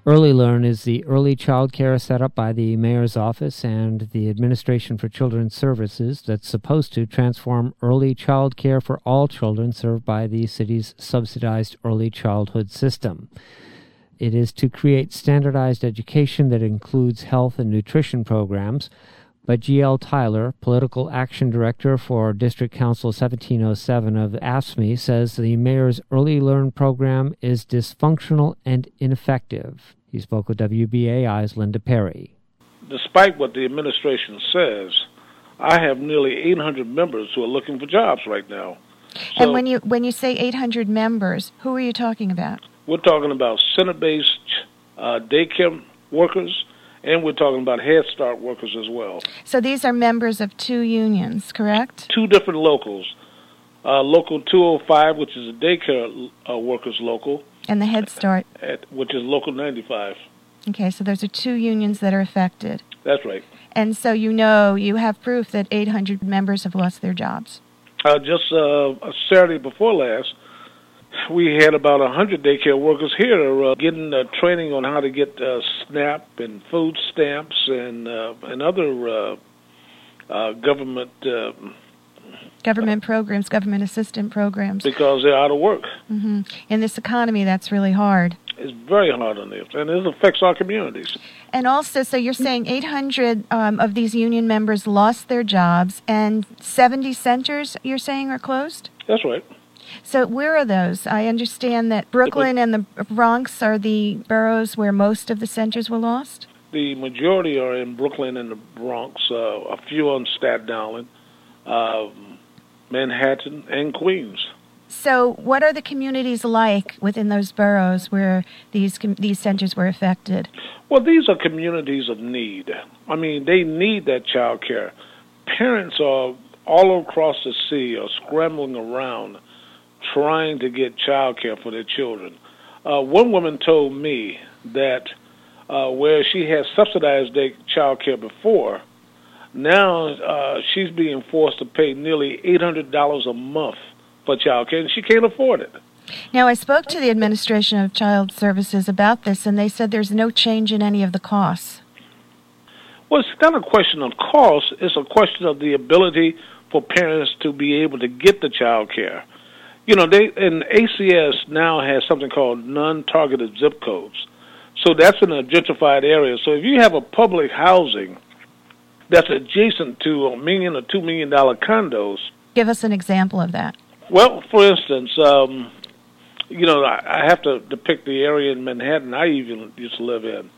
Early Learn is the early child care set up by the Mayor's Office and the Administration for Children's Services that's supposed to transform early child care for all children served by the city's subsidized early childhood system. It is to create standardized education that includes health and nutrition programs, but G.L. Tyler, Political Action Director for District Council 1707 of AFSCME, says the mayor's Early Learn program is dysfunctional and ineffective. He spoke with WBAI's Linda Perry. Despite what the administration says, I have nearly 800 members who are looking for jobs right now. So, and when you say 800 members, who are you talking about? We're talking about center-based daycare workers, and we're talking about Head Start workers as well. So these are members of two unions, correct? Two different locals. Local 205, which is a daycare workers local. And the Head Start. Which is Local 95. Okay, so those are two unions that are affected. That's right. And so you have proof that 800 members have lost their jobs. Just a Saturday before last, we had about 100 daycare workers here getting training on how to get SNAP and food stamps and other government programs, government assistance programs. Because they're out of work. Mm-hmm. In this economy, that's really hard. It's very hard on this, and it affects our communities. And also, so you're saying 800 of these union members lost their jobs, and 70 centers, you're saying, are closed? That's right. So where are those? I understand that Brooklyn and the Bronx are the boroughs where most of the centers were lost? The majority are in Brooklyn and the Bronx, a few on Staten Island, Manhattan, and Queens. So what are the communities like within those boroughs where these centers were affected? Well, these are communities of need. I mean, they need that child care. Parents are all across the city are scrambling around trying to get child care for their children. One woman told me that where she had subsidized their child care before, now she's being forced to pay nearly $800 a month for child care, and she can't afford it. Now, I spoke to the Administration of Child Services about this, and they said there's no change in any of the costs. Well, it's not a question of cost. It's a question of the ability for parents to be able to get the child care. You know, ACS now has something called non-targeted zip codes. So that's in a gentrified area. So if you have a public housing that's adjacent to $1 million or $2 million condos. Give us an example of that. Well, for instance, you know, I have to depict the area in Manhattan I even used to live in,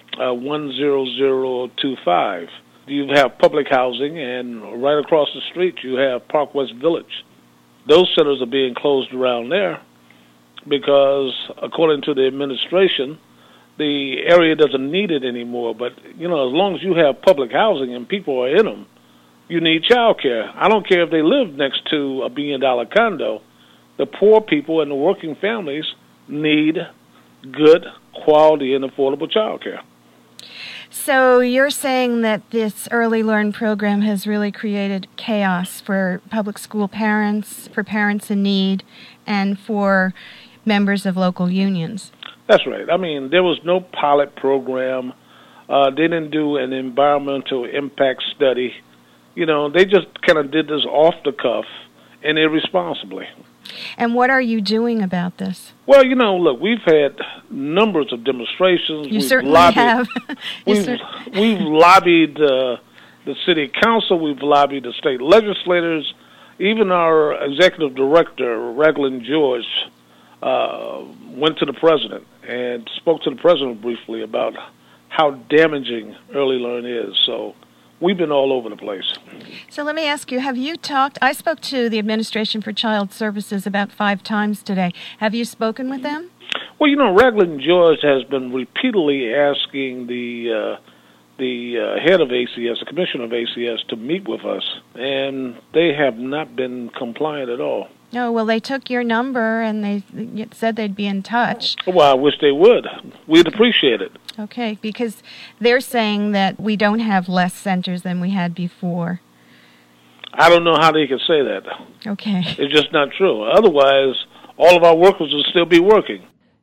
10025. You have public housing, and right across the street you have Park West Village. Those centers are being closed around there because, according to the administration, the area doesn't need it anymore. But, you know, as long as you have public housing and people are in them, you need child care. I don't care if they live next to a $1 billion condo. The poor people and the working families need good, quality, and affordable child care. So you're saying that this Early Learn program has really created chaos for public school parents, for parents in need, and for members of local unions. That's right. I mean, there was no pilot program. They didn't do an environmental impact study. You know, they just kind of did this off the cuff and irresponsibly. And what are you doing about this? Well, you know, look, we've had numbers of demonstrations. You certainly have. We've lobbied the city council. We've lobbied the state legislators. Even our executive director, Raglan George, went to the president and spoke to the president briefly about how damaging Early Learn is. So we've been all over the place. So let me ask you, have you talked? I spoke to the Administration for Child Services about 5 times today. Have you spoken with them? Well, you know, Raglan George has been repeatedly asking the head of ACS, the commissioner of ACS, to meet with us, and they have not been compliant at all. Oh, well, they took your number and they said they'd be in touch. Well, I wish they would. We'd appreciate it. Okay, because they're saying that we don't have less centers than we had before. I don't know how they can say that. Okay. It's just not true. Otherwise, all of our workers will still be working.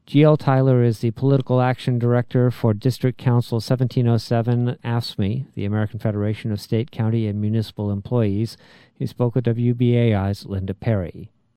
G.L. Tyler is the Political Action Director for District Council 1707 AFSCME, the American Federation of State, County, and Municipal Employees. He spoke with WBAI's Linda Perry.